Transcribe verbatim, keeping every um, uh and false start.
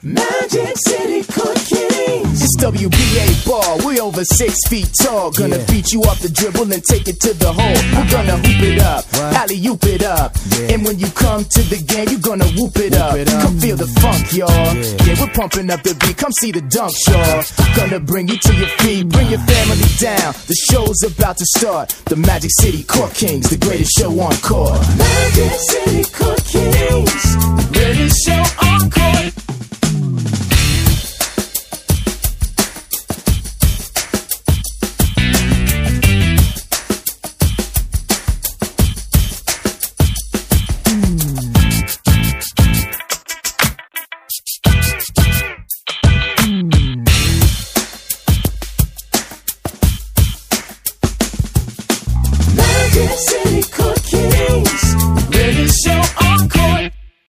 Magic City Court Kings. It's W B A ball, we over six feet tall. Gonna yeah. beat you off the dribble and take it to the hole. We're gonna hoop it up, alley-oop it up. Yeah. And when you come to the game, you're gonna whoop it, whoop up. it up. Come feel the funk, y'all. Yeah. yeah, we're pumping up the beat, come see the dunk, y'all. Gonna bring you to your feet, bring your family down. The show's about to start. The Magic City Court Kings, the greatest show on court. Magic City Court Kings, the greatest show on